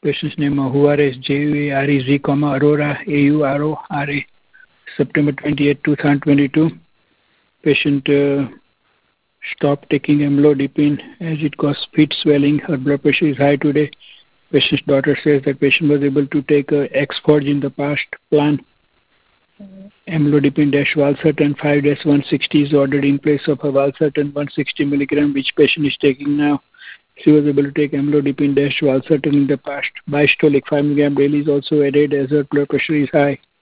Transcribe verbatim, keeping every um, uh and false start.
Patient's name uh, Juarez, J U A R E Z, comma, Aurora, A U R O R A, September twenty-eighth, two thousand twenty-two. Patient uh, stopped taking amlodipine as it caused feet swelling. Her blood pressure is high today. Patient's daughter says that patient was able to take uh, Exforge in the past plan. Amlodipine dash valsartan five dash one sixty is ordered in place of a valsartan one hundred sixty milligram, which patient is taking now. She was able to take amlodipine dash valsartan in the past. Bistolic five milligram daily is also added as her blood pressure is high.